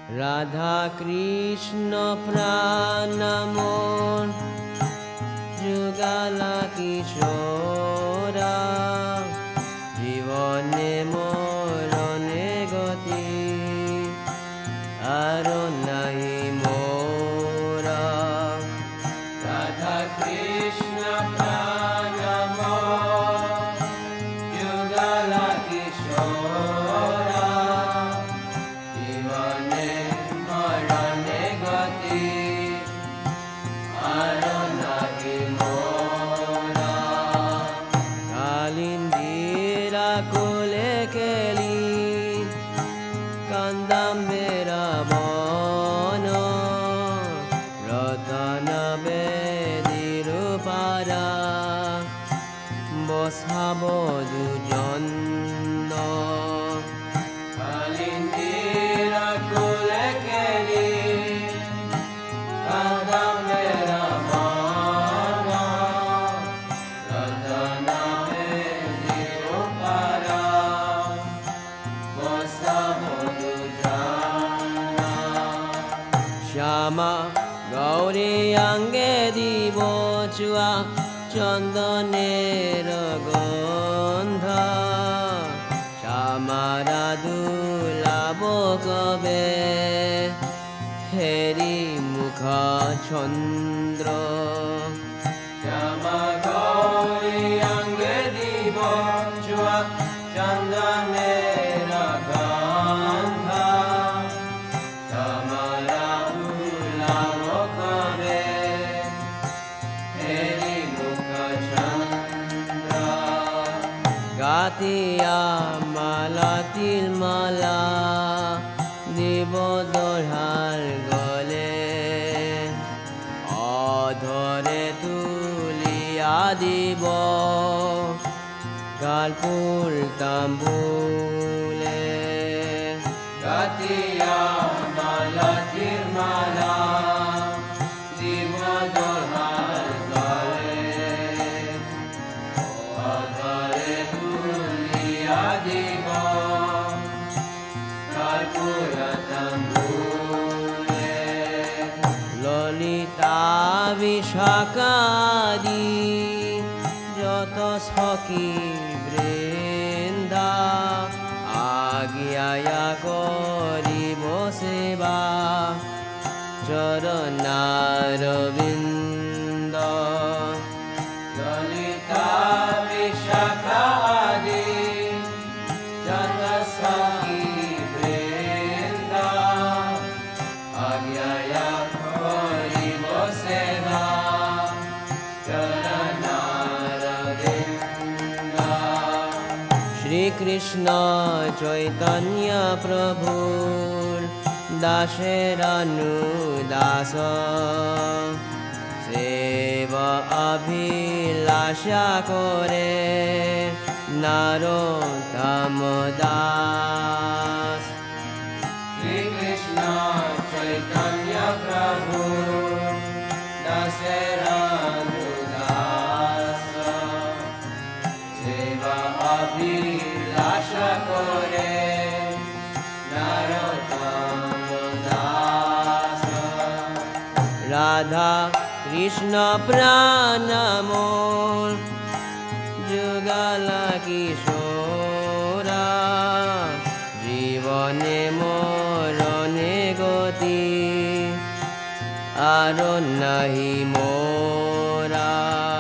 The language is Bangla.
রাধা কৃষ্ণ প্রাণ মোর যুগলা কিশোরা জীবনে মরণে গতি আর নাহি মোরা। রাধা কৃষ্ণ প্রাণ মোর যুগলা কিশোরা জীবনে মরণে গতি আর নাহি মোরা। কালিন্দীরা কোলে কেলি কান্দাম্বেরা বন রতন বেদির পারা বসাব দুজন। কালিন্দীরা কোলে কেলি কান্দাম্বেরা বন রতন বেদির পারা বসাব দুজন। শ্যামা গৌরী অঙ্গে দিব চুয়া চন্দনের গন্ধ শ্যামারা দুলাব কবে হেরি মুখ চন্দ্র। শ্যামা গৌরী অঙ্গে দিব চুয়া চন্দনের গন্ধ শ্যামারা দুলাব কবে হেরি মুখ চন্দ্র। গাতিয়া মালা তিল মালা দিব দোহার গলে অধরে তুলিয়া দিব গালপুর তাম্বুলে। গাতিয়া মালা তিল মালা দিব দোহার গলে অধরে তুলিয়া দিব গালপুর তাম্বুলে। ললিতা বিশাখাদি যত সখী বৃন্দা আগিয়া করিব সেবা চরণারবিন্দ। ললিতা বিশাখাদি যত সখী বৃন্দা আগিয়া করিব সেবা চরণারবিন্দ। শ্রীকৃষ্ণ চৈতন্য প্রভুর দাসের অনুদাস সেবা অভিলাষা করে নরোত্তম দাস। শ্রীকৃষ্ণ চৈতন্য প্রভু দাসের অনুদাস সেবা অভিলাষা করে নরোত্তম দাস। রাধা কৃষ্ণ প্রাণ মোর যুগলা কিশোরা জীবনে মরণে গতি আর নাহি মোরা।